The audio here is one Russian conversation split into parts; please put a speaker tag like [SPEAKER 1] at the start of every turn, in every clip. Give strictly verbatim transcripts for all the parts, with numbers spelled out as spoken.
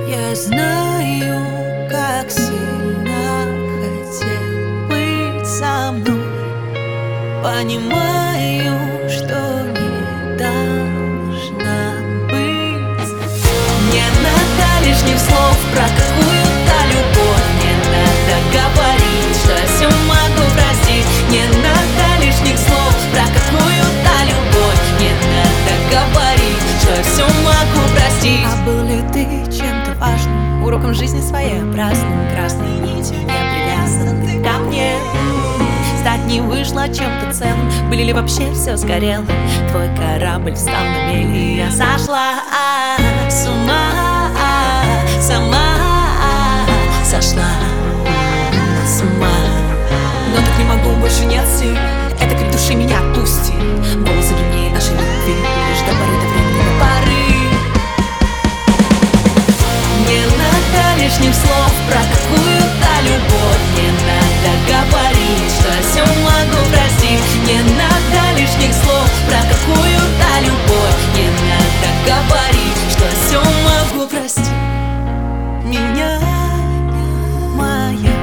[SPEAKER 1] Я знаю, как сильно хотел быть со мной. Понимаю, что не должна быть. Не надо лишних слов про какую-то любовь. Не надо говорить, что я все могу простить. Не надо лишних слов про какую-то любовь. Не надо говорить, что я все могу простить. А был ли ты чем-то важным, уроком жизни своеобразным, красной нитью не привязан ты ко мне? Стать не вышло чем-то целым, были ли вообще все сгорело? Твой корабль встал на мель, и я сошла с ума, сама сошла с ума. Но так не могу, больше нет сил, это крик души, меня отпусти. Волосы длиннее нашей любви, лишь до поры до времени, до поры. Не надо лишних слов про какую-то любовь. Не надо говорить, что я все могу простить. Не надо лишних слов про какую-то любовь. Не надо говорить, что я все могу простить. Меня, моя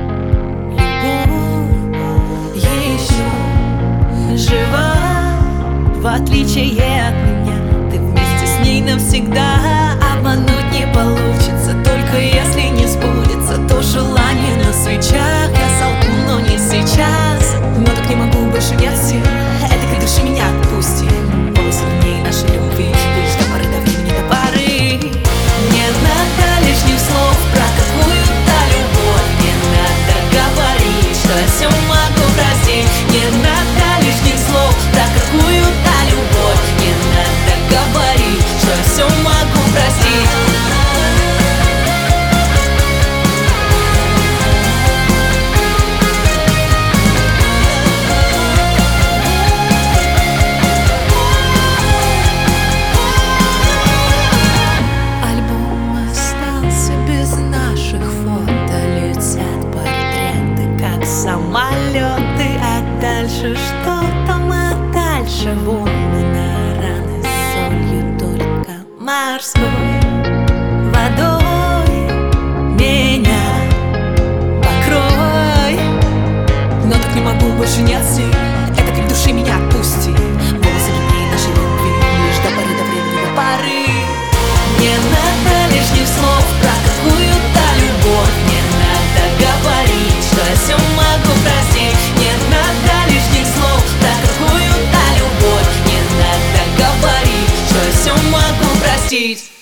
[SPEAKER 1] любовь еще жива, в отличие от меня. Ты вместе с ней навсегда. Обмануть не получится, только если не сбудется то желание на свечах. Я солгу, но не сейчас. Но так не могу, больше нет сил, это крик души, меня отпусти. Волосы длиннее нашей любви, лишь до поры до времени, до поры. Не надо лишних слов про какую-то любовь. Не надо говорить, что я все могу простить. Не надо лишних слов про какую-то любовь. Не надо говорить, что я все могу простить. Самолеты, а дальше что там, а дальше волны на раны солью только морской водой меня покрой. Но так не могу, больше нет сил, это крик души, меня отпусти. Волосы длиннее нашей любви, лишь до поры до времени, до поры. Не надо лишних слов про какую-то любовь. Не надо говорить, что я все могу простить. Не надо лишних слов про какую-то любовь. Не надо говорить, что я все могу простить.